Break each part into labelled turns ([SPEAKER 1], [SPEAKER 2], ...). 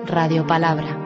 [SPEAKER 1] Radio Palabra.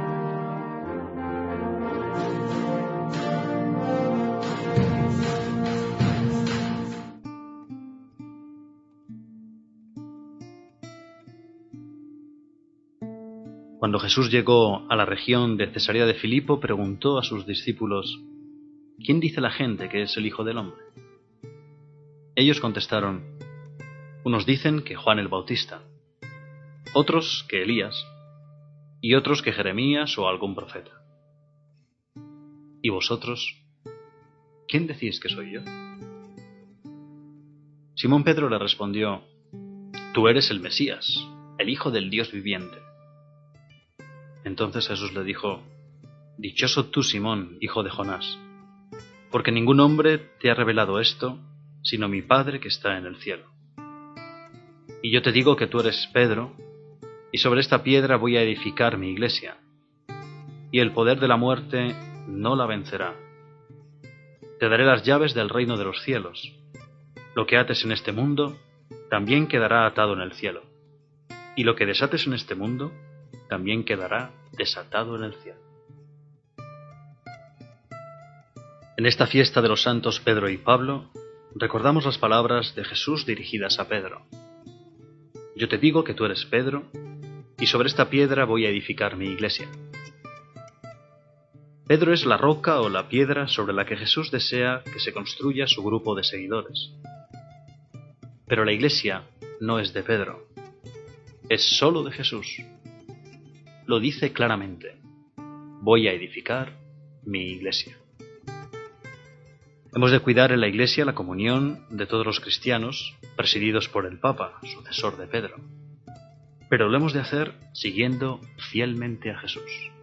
[SPEAKER 2] Cuando Jesús llegó a la región de Cesarea de Filipo, preguntó a sus discípulos: ¿Quién dice la gente que es el Hijo del Hombre? Ellos contestaron: unos dicen que Juan el Bautista, otros que Elías, y otros que Jeremías o algún profeta. ¿Y vosotros? ¿Quién decís que soy yo? Simón Pedro le respondió: Tú eres el Mesías, el Hijo del Dios viviente. Entonces Jesús le dijo: Dichoso tú, Simón, hijo de Jonás, porque ningún hombre te ha revelado esto, sino mi Padre que está en el cielo. Y yo te digo que tú eres Pedro, y sobre esta piedra voy a edificar mi iglesia, y el poder de la muerte no la vencerá. Te daré las llaves del reino de los cielos. Lo que ates en este mundo, también quedará atado en el cielo, y lo que desates en este mundo, también quedará desatado en el cielo. En esta fiesta de los santos Pedro y Pablo, recordamos las palabras de Jesús dirigidas a Pedro. Yo te digo que tú eres Pedro, y sobre esta piedra voy a edificar mi iglesia. Pedro es la roca o la piedra sobre la que Jesús desea que se construya su grupo de seguidores. Pero la iglesia no es de Pedro, es solo de Jesús. Lo dice claramente: voy a edificar mi iglesia. Hemos de cuidar en la iglesia la comunión de todos los cristianos, presididos por el Papa, sucesor de Pedro. Pero lo hemos de hacer siguiendo fielmente a Jesús.